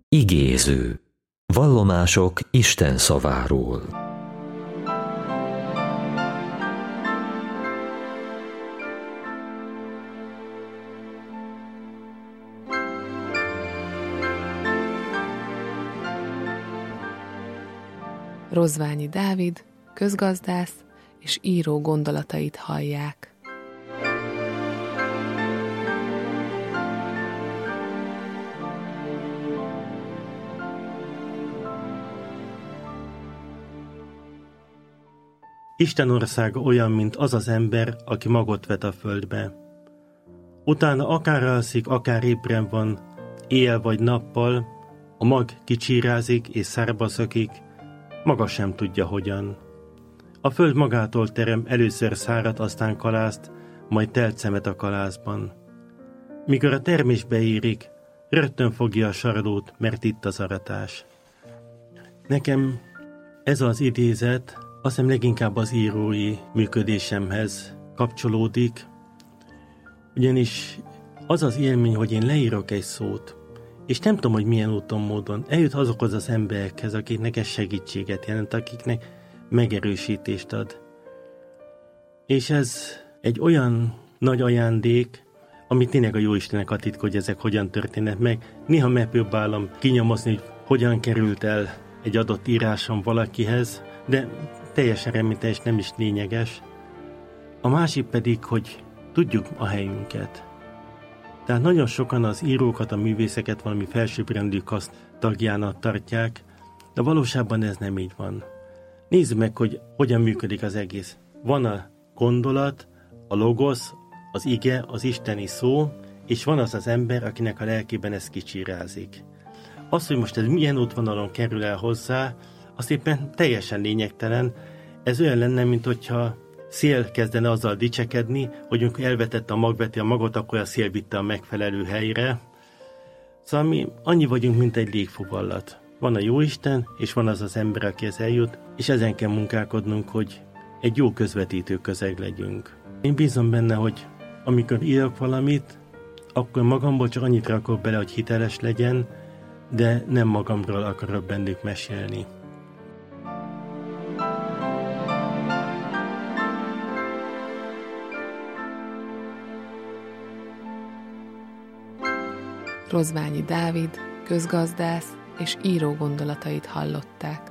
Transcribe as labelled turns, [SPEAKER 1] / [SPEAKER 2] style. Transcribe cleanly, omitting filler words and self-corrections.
[SPEAKER 1] Igéző. Vallomások Isten szaváról.
[SPEAKER 2] Rozványi Dávid, közgazdász és író gondolatait hallják.
[SPEAKER 3] Isten országa olyan, mint az az ember, aki magot vet a földbe. Utána akár alszik, akár ébren van, éjjel vagy nappal, a mag kicsírázik és szárba szökik, maga sem tudja hogyan. A föld magától terem először szárat, aztán kalászt, majd telt szemet a kalászban. Mikor a termés beérik, rögtön fogja a sarlót, mert itt az aratás. Nekem ez az idézet azt hiszem leginkább az írói működésemhez kapcsolódik, ugyanis az az élmény, hogy én leírok egy szót, és nem tudom, hogy milyen úton, módon eljut azokhoz az emberekhez, akiknek ez segítséget jelent, akiknek megerősítést ad. És ez egy olyan nagy ajándék, amit tényleg a Jóistennek a titka, hogy ezek hogyan történnek meg. Néha megpróbálom kinyomozni, hogy hogyan került el egy adott írásom valakihez, de teljesen reményteljes, nem is lényeges. A másik pedig, hogy tudjuk a helyünket. Tehát nagyon sokan az írókat, a művészeket valami felsőbbrendű kaszt tagjának tartják, de valóságban ez nem így van. Nézzük meg, hogy hogyan működik az egész. Van a gondolat, a logosz, az ige, az isteni szó, és van az az ember, akinek a lelkében ez kicsírázik. Az, hogy most ez milyen útvonalon kerül el hozzá, az éppen teljesen lényegtelen. Ez olyan lenne, mint hogyha szél kezdene azzal dicsekedni, hogy amikor elvetette a magveti a magot, akkor a szél vitte a megfelelő helyre. Szóval mi annyi vagyunk, mint egy légfuvallat. Van a Jóisten, és van az az ember, akihez eljut, és ezen kell munkálkodnunk, hogy egy jó közvetítő közeg legyünk. Én bízom benne, hogy amikor írok valamit, akkor magamból csak annyit rakok bele, hogy hiteles legyen, de nem magamról akarok bennük mesélni.
[SPEAKER 2] Rozványi Dávid, közgazdász és író gondolatait hallották.